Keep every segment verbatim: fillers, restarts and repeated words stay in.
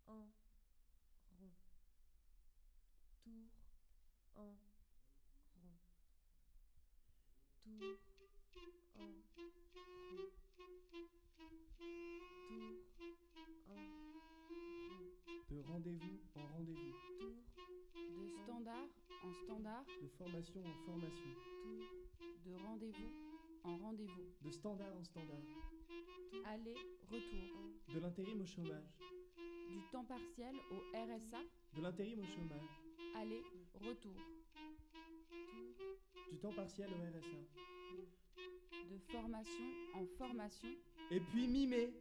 en rond. Tour en rond. Tour en rond. Tour en rond. De rendez-vous en rendez-vous. Tour De standard en standard, De formation en formation. tour de rendez-vous en rendez-vous. De standard en standard. Aller, retour. De l'intérim au chômage. Du temps partiel au R S A, De l'intérim au chômage. aller, retour. Du temps partiel au R S A. De formation en formation, Et puis mimer.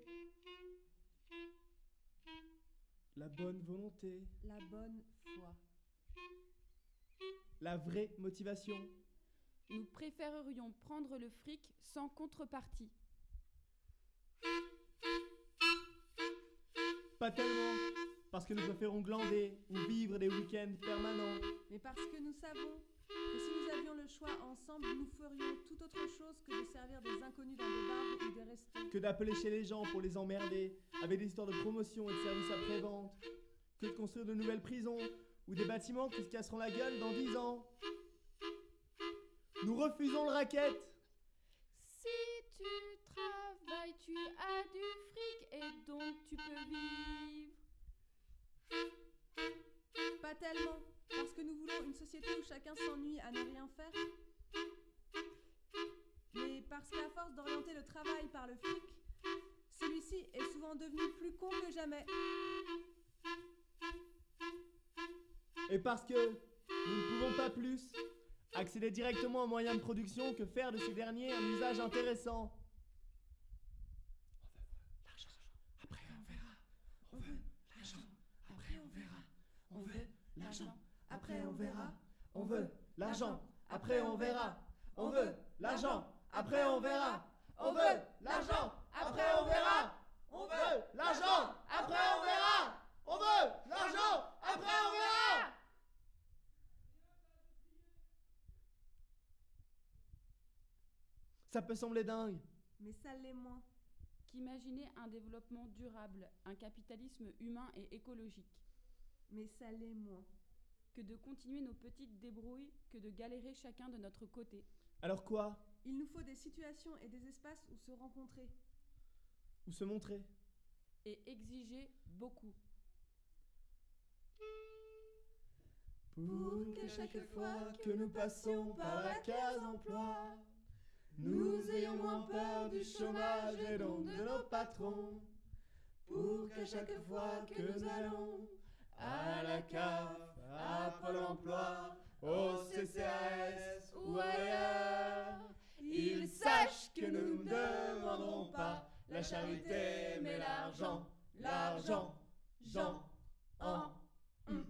La bonne volonté. la bonne foi. La vraie motivation. nous préférerions prendre le fric sans contrepartie. Pas tellement. Parce que nous préférons glander ou vivre des week-ends permanents. Mais parce que nous savons que si nous avions le choix ensemble, nous ferions tout autre chose que de servir des inconnus dans des bars ou des restos. Que d'appeler chez les gens pour les emmerder avec des histoires de promotion et de services après-vente. Que de construire de nouvelles prisons ou des bâtiments qui se casseront la gueule dans dix ans. Nous refusons le racket. Si tu travailles, tu as du fric et donc tu peux vivre. Pas tellement, parce que nous voulons une société où chacun s'ennuie à ne rien faire. Mais parce qu'à force d'orienter le travail par le fric, celui-ci est souvent devenu plus con que jamais. Et parce que nous ne pouvons pas plus accéder directement aux moyens de production que faire de ces derniers un usage intéressant. On veut l'argent, après on verra. On veut l'argent, après on verra. On veut l'argent, après on verra. On veut l'argent, après on verra. On veut l'argent, après on verra. On veut l'argent, après on verra. On veut l'argent, après on verra. On veut l'argent, après on verra. Ça peut sembler dingue. Mais ça l'est moins. Qu'imaginer un développement durable, un capitalisme humain et écologique. Mais ça l'est moins. Que de continuer nos petites débrouilles, que de galérer chacun de notre côté. Alors quoi? Il nous faut des situations et des espaces où se rencontrer. Où se montrer? Et exiger beaucoup. Pour que chaque fois que nous passons par la case emploi, nous ayons moins peur du chômage et donc de nos patrons. Pour qu'à chaque fois que nous allons à la C A F, à Pôle emploi, au C C A S ou ailleurs, ils sachent que nous ne demanderons pas la charité mais l'argent, l'argent, Jean, en, hum.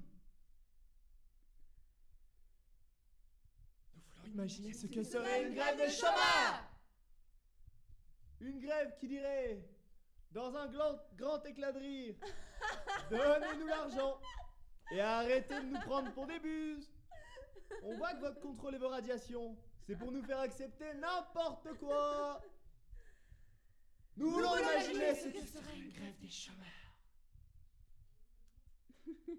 Nous voulons imaginer ce que serait une grève des chômeurs. Une grève qui dirait, dans un grand, grand éclat de rire, donnez-nous l'argent et arrêtez de nous prendre pour des buses. On voit que votre contrôle et vos radiations, c'est pour nous faire accepter n'importe quoi. Nous voulons imaginer ce que serait une grève des chômeurs.